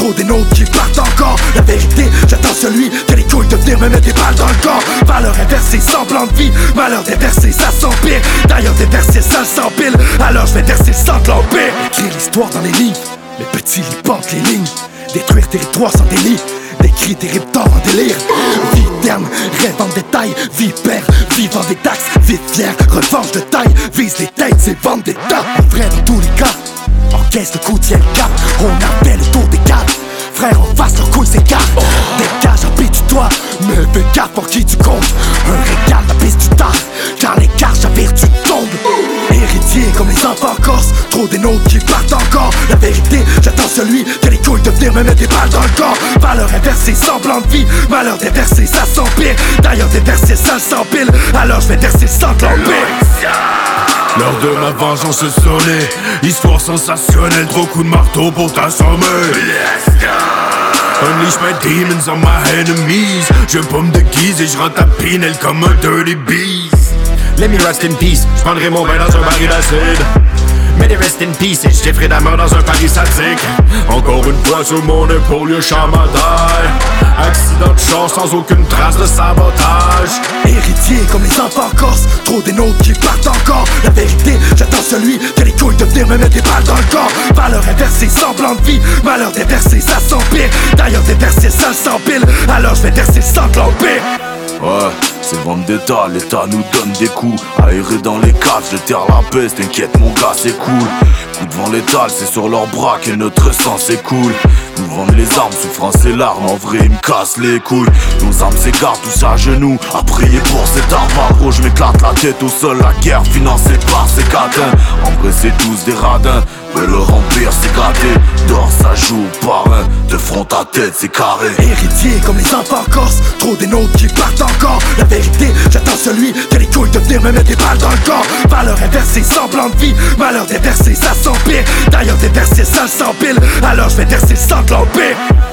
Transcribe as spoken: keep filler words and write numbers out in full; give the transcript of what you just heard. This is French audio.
trop des nôtres qui partent encore. La vérité, j'attends celui qui a les couilles de venir me mettre des balles dans le corps. Valeur inversée, semblant de vie, malheur déversé, ça s'empire. D'ailleurs déversé, ça s'empile, alors je vais verser le sang de l'empire. Écrire l'histoire dans les lignes, les petits lit portent les lignes. Détruire territoire sans délit, des cris terribles tort en délire. Vie terne, rêve en détail, vipère, vivant des taxes, vite fier, revanche de taille, vise les têtes, c'est vendre des tas. En vrai dans tous les cas, encaisse le coup, tient le cap, on appelle le tour des quatre. Frère en face, leur couille s'écarte. Dégage, habitue-toi, me fais gaffe pour qui tu comptes. Un régal, la piste du tard, car l'écart, j'avère, tu tombes. Héritier comme les enfants corses, trop des nôtres qui partent encore. La vérité, j'attends celui qui a les couilles de venir me mettre des balles dans le corps. Valeur inversée, semblant de vie, malheur déversé, ça s'empire. D'ailleurs déversé, ça s'empile, alors je vais verser le sang de l'empire. L'heure de ma vengeance sonnée, histoire sensationnelle, trop coups de marteau pour t'assommer. Unleash my demons on my enemies. Je pas me déguiser, je rentre ta pinelle comme un dirty beast. Let me rest in peace, j'prendrai mon bain dans un baril d'acide. Mais des rest in peace et j'j'effraie la mort dans un pari sadique. Encore une fois sur mon épaule, y'a chamadaille. Accident de chance sans aucune trace de sabotage. Héritier comme les enfants corses, trop des nôtres qui partent encore. La vérité, j'attends celui qui a les couilles de venir me mettre des balles dans le corps. Valeur inversée, semblant de vie, malheur déversé, ça s'empire. D'ailleurs déversé, ça s'empile, alors je vais verser le sang de l'empire. Ouais, c'est Vendetta, l'État nous donne des coups. Aéré dans les caves, je terre la peste, t'inquiète mon gars c'est cool. Coup devant l'étal, c'est sur leurs bras que notre sang s'écoule. Nous vendent les armes, souffrance et larmes, en vrai ils me cassent les couilles. Nos âmes s'égarent, tous à genoux, à prier pour cet arbre. Gros je m'éclate la tête au sol, la guerre financée par ces cadins. En vrai c'est tous des radins, mais leur empire s'est gâté. Dors ça joue par un, de front à tête c'est carré. Héritier comme les enfants corses, trop des nôtres qui partent encore. La vérité, j'attends celui qui a les couilles de venir me mettre des balles dans le corps. Valeur inversée, semblant de vie, malheur déversé, ça s'empire. D'ailleurs déversé, ça s'empile, alors je vais verser le sang de l'empire.